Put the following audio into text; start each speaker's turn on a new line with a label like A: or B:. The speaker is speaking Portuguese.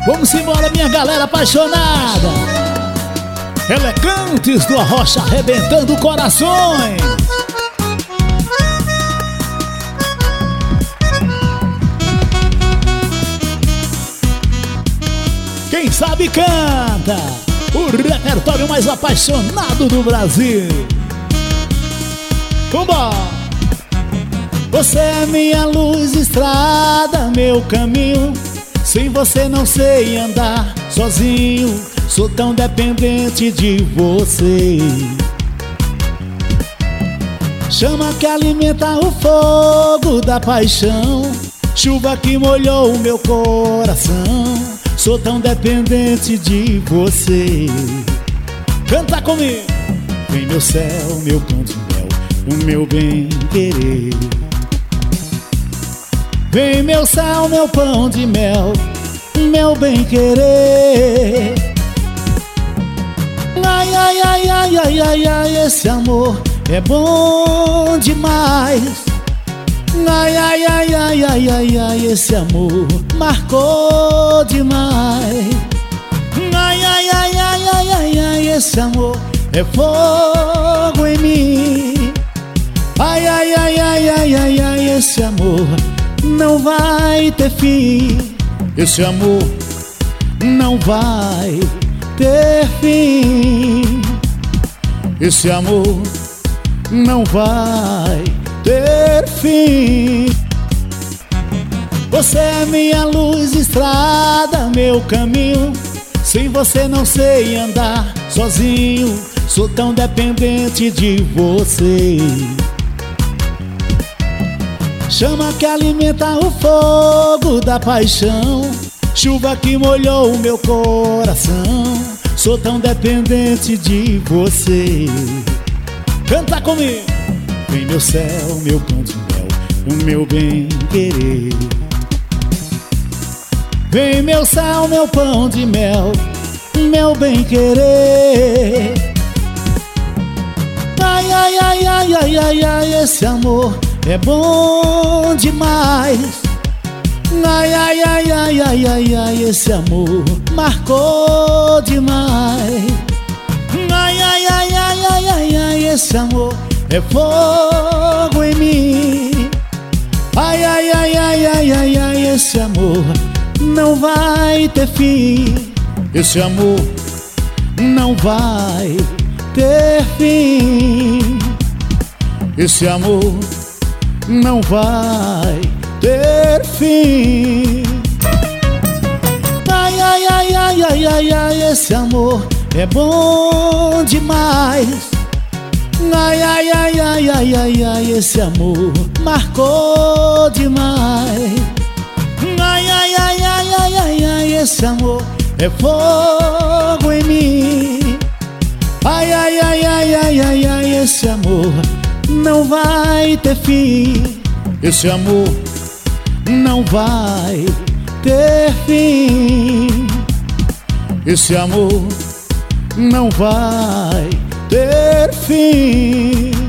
A: Vamos embora, minha galera apaixonada. Elegantes do Arrocha arrebentando corações. Quem sabe canta. O repertório mais apaixonado do Brasil. Vambora! Você é minha luz, estrada, meu caminho. Sem você não sei andar sozinho. Sou tão dependente de você. Chama que alimenta o fogo da paixão. Chuva que molhou o meu coração. Sou tão dependente de você. Canta comigo. Vem meu céu, meu pão de mel, o meu bem-querer. Vem meu céu, meu pão de mel, meu bem-querer. Ai, ai, ai, ai, ai, ai, ai, esse amor é bom demais. Ai, ai, ai, ai, ai, ai, ai, esse amor marcou demais. Ai, ai, ai, ai, ai, ai, ai, esse amor é fogo em mim. Ai, ai, ai, ai, ai, ai, ai, esse amor não vai ter fim. Esse amor não vai ter fim. Esse amor não vai ter fim. Você é minha luz, estrada, meu caminho. Sem você não sei andar sozinho. Sou tão dependente de você. Chama que alimenta o fogo da paixão. Chuva que molhou o meu coração. Sou tão dependente de você. Canta comigo. Vem meu céu, meu pão de mel, o meu bem-querer. Vem meu céu, meu pão de mel, meu bem-querer. Ai, ai, ai, ai, ai, ai, ai, esse amor é bom demais. Ai, ai, ai, ai, ai, ai, ai, esse amor marcou demais. Ai, ai, ai, ai, ai, ai, ai, esse amor é fogo em mim. Ai, ai, ai, ai, ai, ai, ai, esse amor não vai ter fim. Esse amor não vai ter fim. Esse amor não vai ter fim. Ai, ai, ai, ai, ai, ai, ai, esse amor é bom demais. Ai, ai, ai, ai, ai, ai, ai, esse amor marcou demais. Ai, ai, ai, ai, ai, ai, ai, esse amor é fogo em mim. Ai, ai, ai, ai, ai, ai, ai, esse amor não vai ter fim. Esse amor não vai ter fim. Esse amor não vai ter fim.